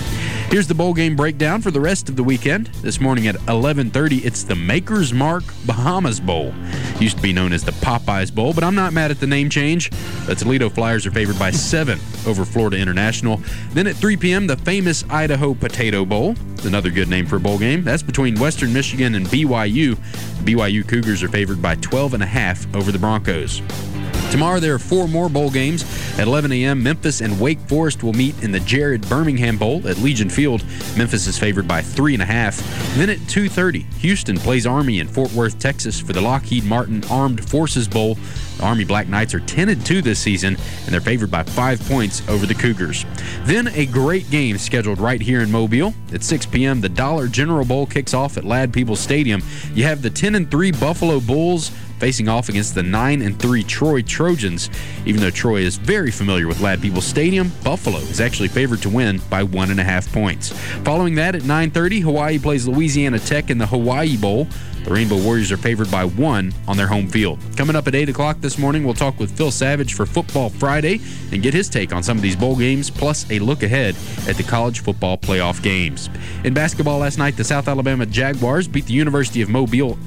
Here's the bowl game breakdown for the rest of the weekend. This morning at 11:30, it's the Maker's Mark Bahamas Bowl. Used to be known as the Popeyes Bowl, but I'm not mad at the name change. The Toledo Flyers are favored by 7 over Florida International. Then at 3 p.m., the famous Idaho Potato Bowl. Another good name for a bowl game. That's between Western Michigan and BYU. The BYU Cougars are favored by 12.5 over the Broncos. Tomorrow there are 4 more bowl games. At 11 a.m., Memphis and Wake Forest will meet in the Jared Birmingham Bowl at Legion Field. Memphis is favored by 3.5. Then at 2:30, Houston plays Army in Fort Worth, Texas for the Lockheed Martin Armed Forces Bowl. The Army Black Knights are 10-2 this season, and they're favored by 5 points over the Cougars. Then a great game scheduled right here in Mobile. At 6 p.m., the Dollar General Bowl kicks off at Ladd-Peebles Stadium. You have the 10-3 Buffalo Bulls facing off against the 9-3 Troy Trojans. Even though Troy is very familiar with Ladd-Peebles Stadium, Buffalo is actually favored to win by 1.5 points. Following that at 9:30, Hawaii plays Louisiana Tech in the Hawaii Bowl. The Rainbow Warriors are favored by 1 on their home field. Coming up at 8 o'clock this morning, we'll talk with Phil Savage for Football Friday and get his take on some of these bowl games, plus a look ahead at the college football playoff games. In basketball last night, the South Alabama Jaguars beat the University of Mobile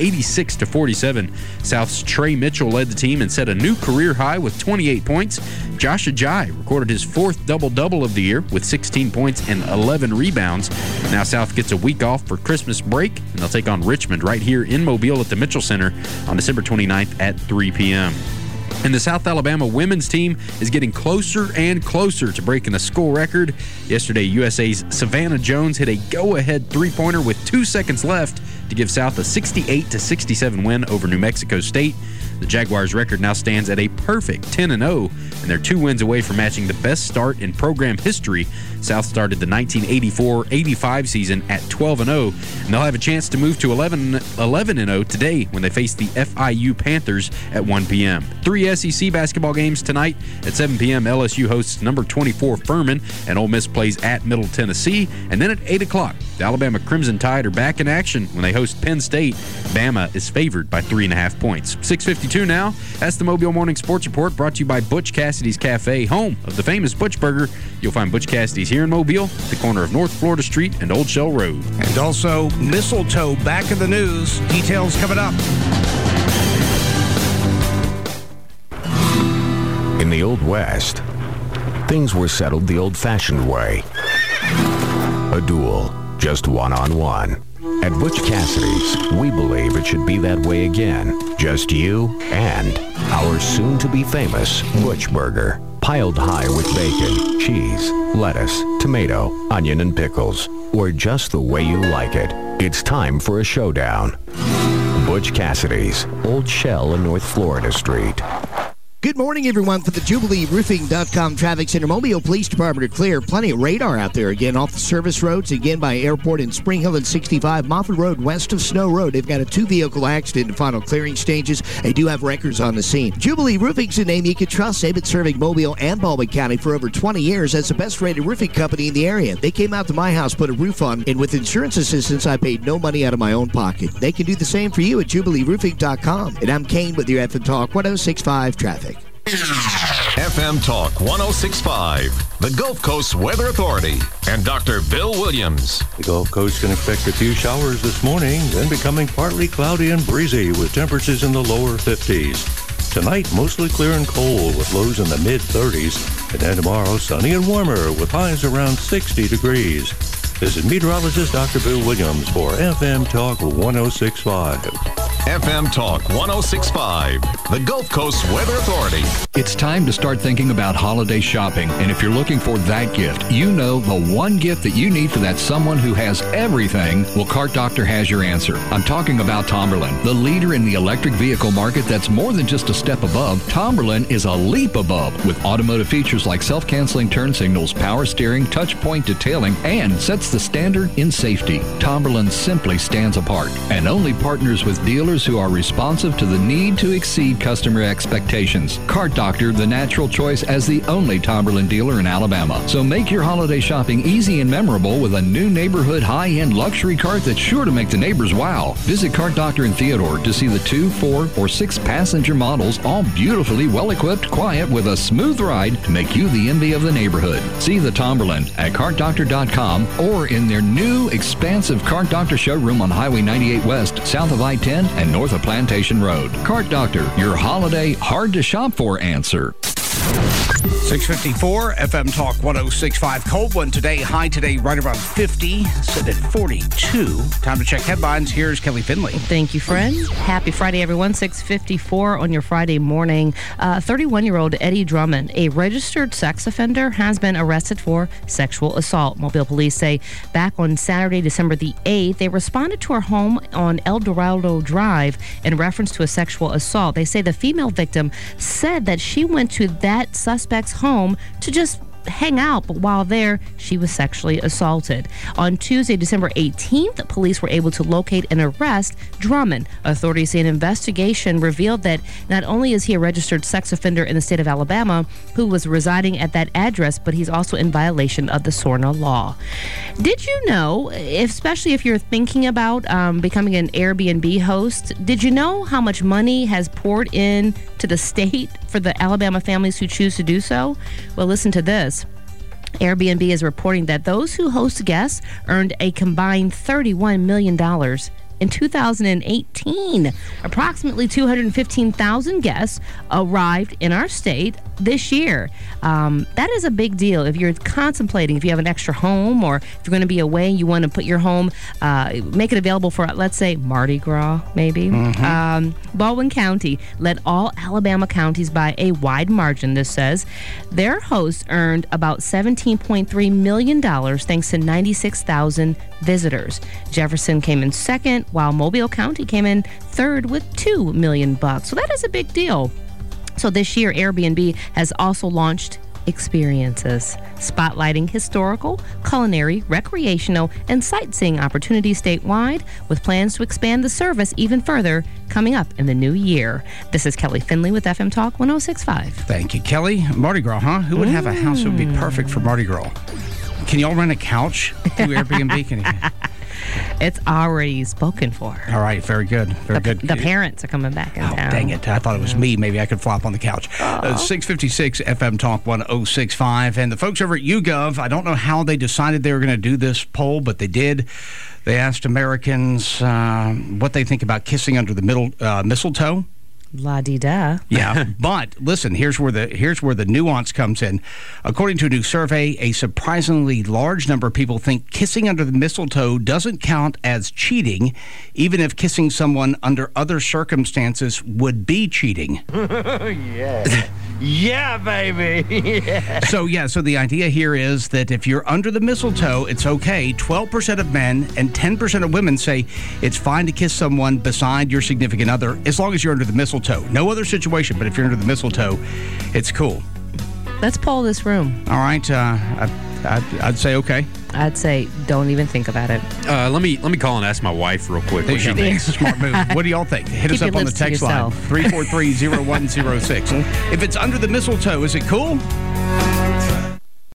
86-47. South's Trey Mitchell led the team and set a new career high with 28 points. Josh Ajayi recorded his 4th double-double of the year with 16 points and 11 rebounds. Now South gets a week off for Christmas break, and they'll take on Richmond right here in Mobile at the Mitchell Center on December 29th at 3 p.m. And the South Alabama women's team is getting closer and closer to breaking the school record. Yesterday, USA's Savannah Jones hit a go-ahead three-pointer with 2 seconds left to give South a 68-67 win over New Mexico State. The Jaguars' record now stands at a perfect 10-0, and they're 2 wins away from matching the best start in program history. South started the 1984-85 season at 12-0, and they'll have a chance to move to 11-0 today when they face the FIU Panthers at 1 p.m. 3 SEC basketball games tonight. At 7 p.m., LSU hosts number 24 Furman, and Ole Miss plays at Middle Tennessee. And then at 8 o'clock, the Alabama Crimson Tide are back in action when they host Penn State. Bama is favored by 3.5 points. 6:52 now. That's the Mobile Morning Sports Report, brought to you by Butch Cassidy's Cafe, home of the famous Butch Burger. You'll find Butch Cassidy's here in Mobile, at the corner of North Florida Street and Old Shell Road. And also, mistletoe back in the news. Details coming up. In the Old West, things were settled the old-fashioned way. A duel, just one-on-one. At Butch Cassidy's, we believe it should be that way again. Just you and our soon-to-be famous Butch Burger. Piled high with bacon, cheese, lettuce, tomato, onion, and pickles. Or just the way you like it. It's time for a showdown. Butch Cassidy's, Old Shell and North Florida Street. Good morning, everyone. For the JubileeRoofing.com Traffic Center, Mobile Police Department are clear. Plenty of radar out there again off the service roads, again by Airport in Spring Hill and 65, Moffett Road west of Snow Road. They've got a 2-vehicle accident in final clearing stages. They do have records on the scene. Jubilee Roofing's a name you can trust. They've been serving Mobile and Baldwin County for over 20 years as the best-rated roofing company in the area. They came out to my house, put a roof on, and with insurance assistance, I paid no money out of my own pocket. They can do the same for you at JubileeRoofing.com. And I'm Kane with your FM Talk 106.5 Traffic. FM Talk 106.5, the Gulf Coast Weather Authority, and Dr. Bill Williams. The Gulf Coast can expect a few showers this morning, then becoming partly cloudy and breezy with temperatures in the lower 50s. Tonight, mostly clear and cold with lows in the mid-30s, and then tomorrow, sunny and warmer with highs around 60 degrees. This is meteorologist Dr. Bill Williams for FM Talk 106.5. FM Talk 106.5, the Gulf Coast Weather Authority. It's time to start thinking about holiday shopping. And if you're looking for that gift, you know the one gift that you need for that someone who has everything, well, Cart Doctor has your answer. I'm talking about Tomberlin, the leader in the electric vehicle market that's more than just a step above. Tomberlin is a leap above with automotive features like self-canceling turn signals, power steering, touch point detailing, and sets the standard in safety. Tomberlin simply stands apart and only partners with dealers service who are responsive to the need to exceed customer expectations. Cart Doctor, the natural choice as the only Tomberlin dealer in Alabama. So make your holiday shopping easy and memorable with a new neighborhood high-end luxury cart that's sure to make the neighbors wow. Visit Cart Doctor in Theodore to see the 2, 4, or 6 passenger models, all beautifully well-equipped, quiet, with a smooth ride to make you the envy of the neighborhood. See the Tomberlin at cartdoctor.com or in their new expansive Cart Doctor showroom on Highway 98 West, south of I-10 and north of Plantation Road. Cart Doctor, your holiday hard-to-shop-for answer. 654 FM Talk 106.5. Cold one today. High today right around 50. Sitting at 42. Time to check headlines. Here's Kelly Finley. Thank you, friend. Happy Friday, everyone. 6:54 on your Friday morning. 31-year-old Eddie Drummond, a registered sex offender, has been arrested for sexual assault. Mobile police say back on Saturday, December the 8th, they responded to her home on El Dorado Drive in reference to a sexual assault. They say the female victim said that she went to that suspect's home to just hang out, but while there, she was sexually assaulted. On Tuesday, December 18th, police were able to locate and arrest Drummond. Authorities say an investigation revealed that not only is he a registered sex offender in the state of Alabama who was residing at that address, but he's also in violation of the SORNA law. Did you know, especially if you're thinking about becoming an Airbnb host, did you know how much money has poured in to the state for the Alabama families who choose to do so? Well, listen to this. Airbnb is reporting that those who host guests earned a combined $31 million in 2018. Approximately 215,000 guests arrived in our state this year. That is a big deal. If you're contemplating, if you have an extra home, or if you're going to be away and you want to put your home, make it available for, let's say, Mardi Gras, maybe. Baldwin County led all Alabama counties by a wide margin, this says. Their hosts earned about $17.3 million thanks to 96,000 visitors. Jefferson came in second, while Mobile County came in third with $2 million. So that is a big deal. So this year, Airbnb has also launched experiences, spotlighting historical, culinary, recreational, and sightseeing opportunities statewide, with plans to expand the service even further coming up in the new year. This is Kelly Finley with FM Talk 106.5. Thank you, Kelly. Mardi Gras, huh? Who would have a house that would be perfect for Mardi Gras? Can y'all rent a couch through Airbnb? Can you? It's already spoken for. All right, very good. Very good. The parents are coming back in town. Dang it. I thought it was me. Maybe I could flop on the couch. 656 FM Talk 106.5. And the folks over at YouGov, I don't know how they decided they were going to do this poll, but they did. They asked Americans what they think about kissing under the mistletoe. La-di-da. Yeah, but listen, here's where the nuance comes in. According to a new survey, a surprisingly large number of people think kissing under the mistletoe doesn't count as cheating, even if kissing someone under other circumstances would be cheating. Yeah. Yeah, baby. Yeah. So the idea here is that if you're under the mistletoe, it's okay. 12% of men and 10% of women say it's fine to kiss someone beside your significant other as long as you're under the mistletoe. No other situation, but if you're under the mistletoe, it's cool. Let's poll this room. All right. I'd say okay. I'd say don't even think about it. Let me call and ask my wife real quick what she thinks. Smart move. What do y'all think? Hit us up on the text line, 343-0106. If it's under the mistletoe, is it cool?